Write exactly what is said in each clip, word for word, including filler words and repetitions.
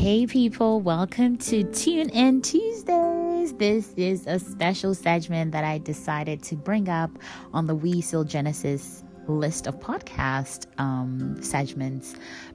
Hey people, welcome to Tune In Tuesdays. This is a special segment that I decided to bring up on the We Seal Genesis list of podcast um, segments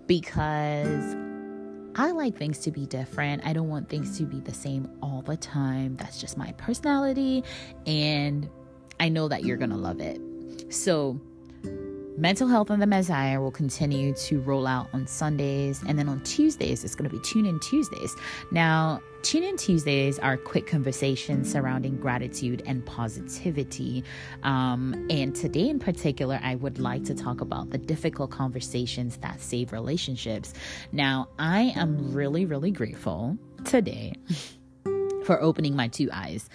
because I like things to be different. I don't want things to be the same all the time. That's just my personality, and I know that you're gonna love it. So Mental Health and the Messiah will continue to roll out on Sundays, and then on Tuesdays, it's going to be Tune In Tuesdays. Now, Tune In Tuesdays are quick conversations surrounding gratitude and positivity. Um, and today in particular, I would like to talk about the difficult conversations that save relationships. Now, I am really, really grateful today for opening my two eyes.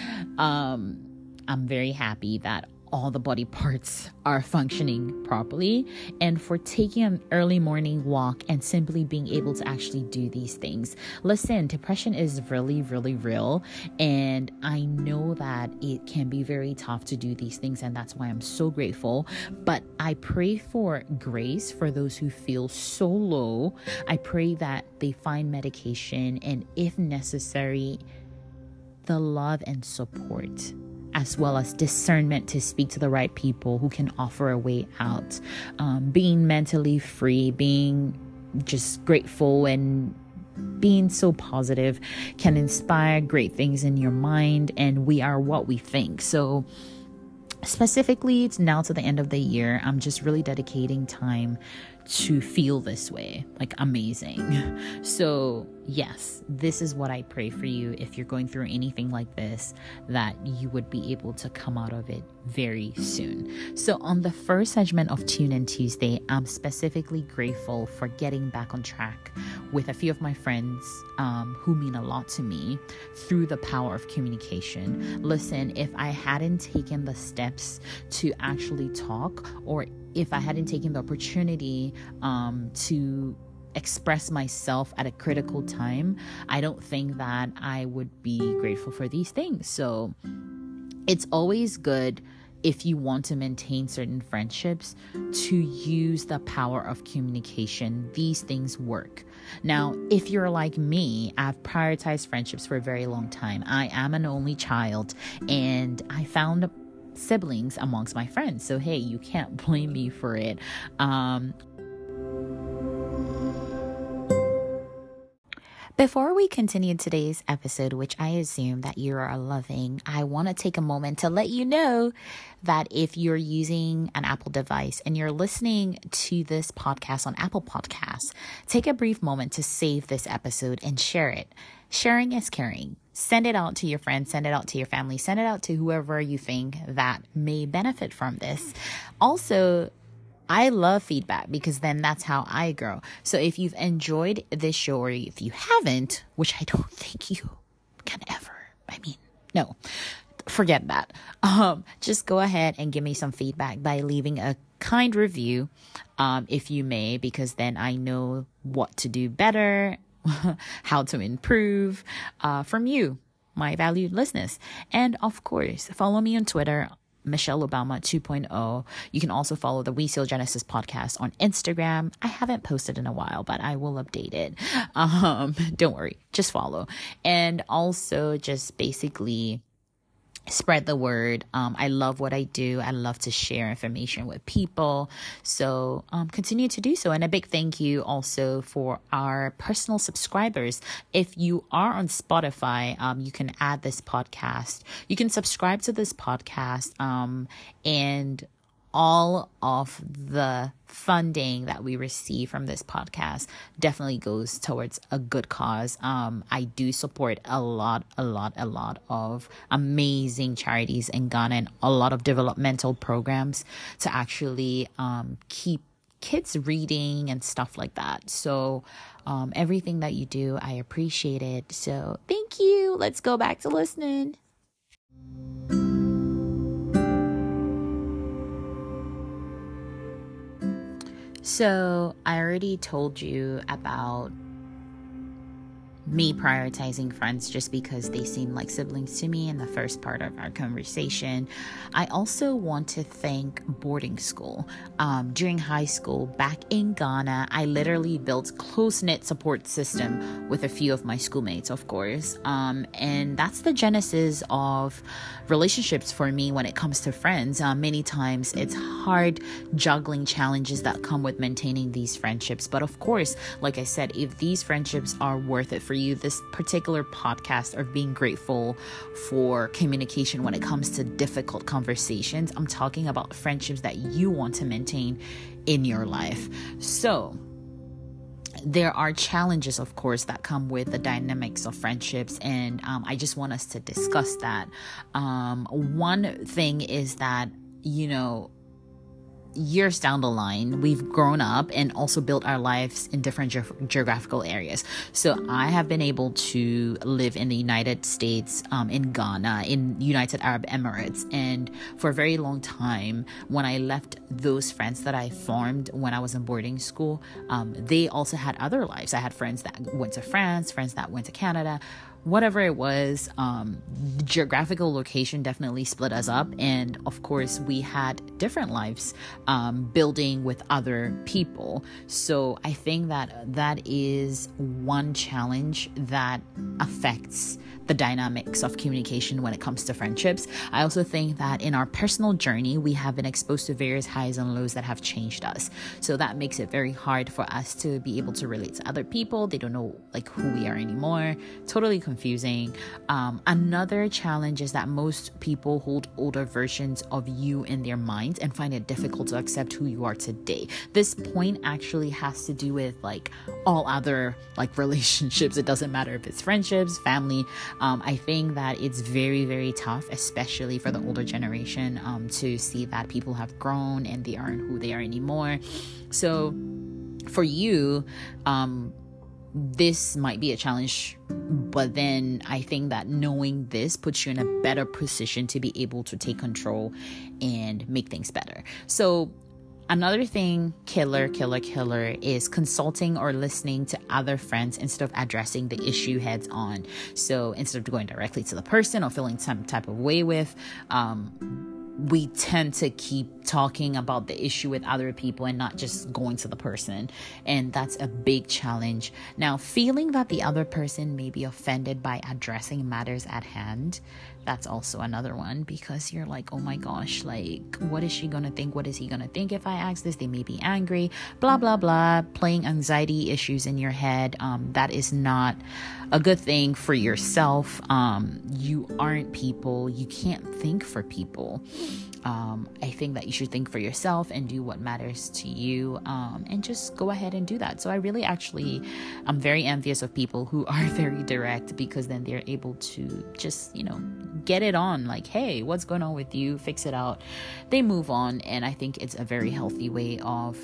Um, I'm very happy that all the body parts are functioning properly, and for taking an early morning walk and simply being able to actually do these things. Listen, depression is really, really real, and I know that it can be very tough to do these things, and that's why I'm so grateful. But I pray for grace for those who feel so low. I pray that they find medication, and if necessary, the love and support, as well as discernment to speak to the right people who can offer a way out. Um, being mentally free, being just grateful and being so positive can inspire great things in your mind, and we are what we think. So specifically, it's now to the end of the year. I'm just really dedicating time to feel this way, like amazing. So yes, this is what I pray for you. If you're going through anything like this, that you would be able to come out of it very soon. So on the first segment of Tune In Tuesday, I'm specifically grateful for getting back on track with a few of my friends um, who mean a lot to me through the power of communication. Listen, if I hadn't taken the steps to actually talk, or if I hadn't taken the opportunity um, to express myself at a critical time, I don't think that I would be grateful for these things. So it's always good, if you want to maintain certain friendships, to use the power of communication. These things work. Now, if you're like me, I've prioritized friendships for a very long time. I am an only child, and I found siblings amongst my friends. So, hey, you can't blame me for it. Um, Before we continue today's episode, which I assume that you are loving, I want to take a moment to let you know that if you're using an Apple device and you're listening to this podcast on Apple Podcasts, take a brief moment to save this episode and share it. Sharing is caring. Send it out to your friends, send it out to your family, send it out to whoever you think that may benefit from this. Also, I love feedback because then that's how I grow. So if you've enjoyed this show, or if you haven't, which I don't think you can ever, I mean, no, forget that. Um, just go ahead and give me some feedback by leaving a kind review, um, if you may, because then I know what to do better, how to improve, uh, from you, my valued listeners. And of course, follow me on Twitter, Michelle Obama two point oh. You can also follow the We Seal Genesis podcast on Instagram. I haven't posted in a while, but I will update it. Um, don't worry, just follow. And also just basically spread the word. Um, I love what I do. I love to share information with people. So um, continue to do so. And a big thank you also for our personal subscribers. If you are on Spotify, um, you can add this podcast. You can subscribe to this podcast, um, and all of the funding that we receive from this podcast definitely goes towards a good cause. Um, I do support a lot, a lot, a lot of amazing charities in Ghana and a lot of developmental programs to actually um, keep kids reading and stuff like that. So um, everything that you do, I appreciate it. So thank you. Let's go back to listening. So I already told you about me prioritizing friends just because they seem like siblings to me in the first part of our conversation. I also want to thank boarding school. Um, during high school, back in Ghana, I literally built close-knit support system with a few of my schoolmates, of course. Um, and that's the genesis of relationships for me when it comes to friends. Uh, many times it's hard juggling challenges that come with maintaining these friendships. But of course, like I said, if these friendships are worth it for you, this particular podcast of being grateful for communication when it comes to difficult conversations, I'm talking about friendships that you want to maintain in your life. So there are challenges, of course, that come with the dynamics of friendships, and um, I just want us to discuss that. Um, one thing is that, you know, years down the line, we've grown up and also built our lives in different ge- geographical areas. So I have been able to live in the United States, um, in Ghana, in United Arab Emirates. And for a very long time, when I left those friends that I formed when I was in boarding school, um, they also had other lives. I had friends that went to France, friends that went to Canada, whatever it was. Um, the geographical location definitely split us up. And of course, we had different lives, um, building with other people. So I think that that is one challenge that affects the dynamics of communication when it comes to friendships. I also think that in our personal journey, we have been exposed to various highs and lows that have changed us. So that makes it very hard for us to be able to relate to other people. They don't know like who we are anymore. Totally confusing. Um, another challenge is that most people hold older versions of you in their minds and find it difficult to accept who you are today. This point actually has to do with like all other like relationships. It doesn't matter if it's friendships, family. Um, I think that it's very, very tough, especially for the older generation, um, to see that people have grown and they aren't who they are anymore. So for you, um, this might be a challenge, but then I think that knowing this puts you in a better position to be able to take control and make things better. So another thing, killer, killer, killer, is consulting or listening to other friends instead of addressing the issue heads on. So instead of going directly to the person or feeling some type of way with, um, we tend to keep talking about the issue with other people and not just going to the person. And that's a big challenge. Now, feeling that the other person may be offended by addressing matters at hand, that's also another one, because you're like, oh my gosh, like, what is she gonna think? What is he gonna think if I ask this? They may be angry, blah, blah, blah, playing anxiety issues in your head. Um, that is not a good thing for yourself. Um, you aren't people. You can't think for people. Um, I think that you should think for yourself and do what matters to you, um, and just go ahead and do that. So I really actually, I'm very envious of people who are very direct, because then they're able to just, you know, get it on, like, hey, what's going on with you? Fix it out. They move on. And I think it's a very healthy way of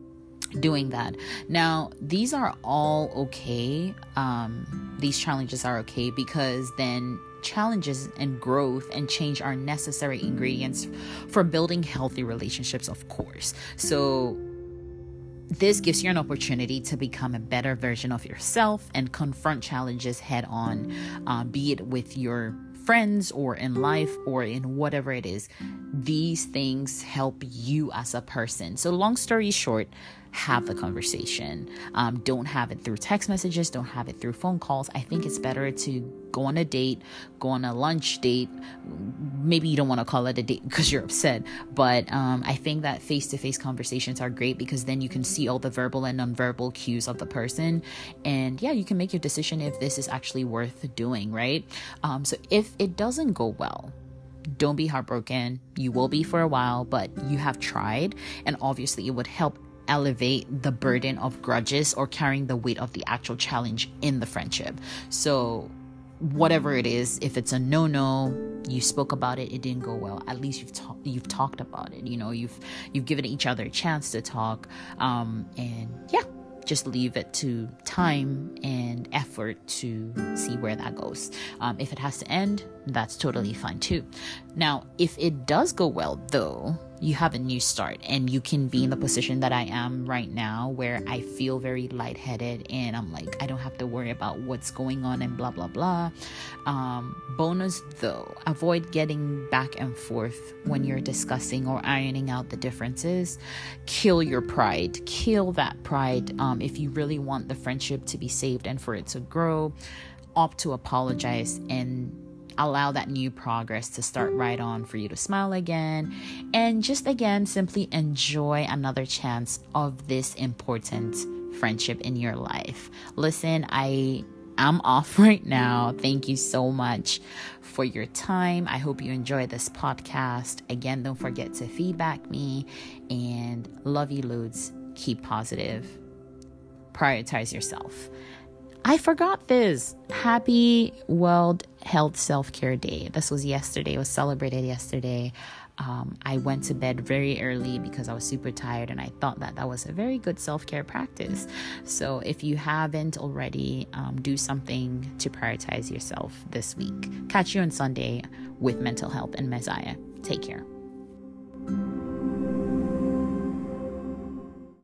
doing that. Now, these are all okay. Um, these challenges are okay, because then challenges and growth and change are necessary ingredients for building healthy relationships, of course. So this gives you an opportunity to become a better version of yourself and confront challenges head on, uh, be it with your friends or in life or in whatever it is. These things help you as a person. So long story short, have the conversation. Um, don't have it through text messages. Don't have it through phone calls. I think it's better to go on a date, go on a lunch date. Maybe you don't want to call it a date because you're upset, but um, I think that face-to-face conversations are great, because then you can see all the verbal and nonverbal cues of the person. And yeah, you can make your decision if this is actually worth doing, right? Um, so if it doesn't go well, don't be heartbroken. You will be for a while, but you have tried, and obviously it would help elevate the burden of grudges or carrying the weight of the actual challenge in the friendship. So whatever it is, if it's a no-no, you spoke about it, it didn't go well, at least you've ta- you've talked about it. You know, you've you've given each other a chance to talk, um, and yeah, just leave it to time and effort to see where that goes. Um, if it has to end, that's totally fine too. Now, if it does go well though, you have a new start, and you can be in the position that I am right now, where I feel very lightheaded and I'm like, I don't have to worry about what's going on and blah, blah, blah. Um, bonus though, avoid getting back and forth when you're discussing or ironing out the differences. Kill your pride. Kill that pride. Um, if you really want the friendship to be saved and for it to grow, opt to apologize and allow that new progress to start right on for you to smile again, and just again simply enjoy another chance of this important friendship in your life. Listen, I am off right now. Thank you so much for your time. I hope you enjoy this podcast. Again, don't forget to feedback me, and love you loads. Keep positive. Prioritize yourself. I forgot this. Happy World Health Self-Care Day. This was yesterday. It was celebrated yesterday. Um, I went to bed very early because I was super tired, and I thought that that was a very good self-care practice. So if you haven't already, um, do something to prioritize yourself this week. Catch you on Sunday with Mental Health and Messiah. Take care.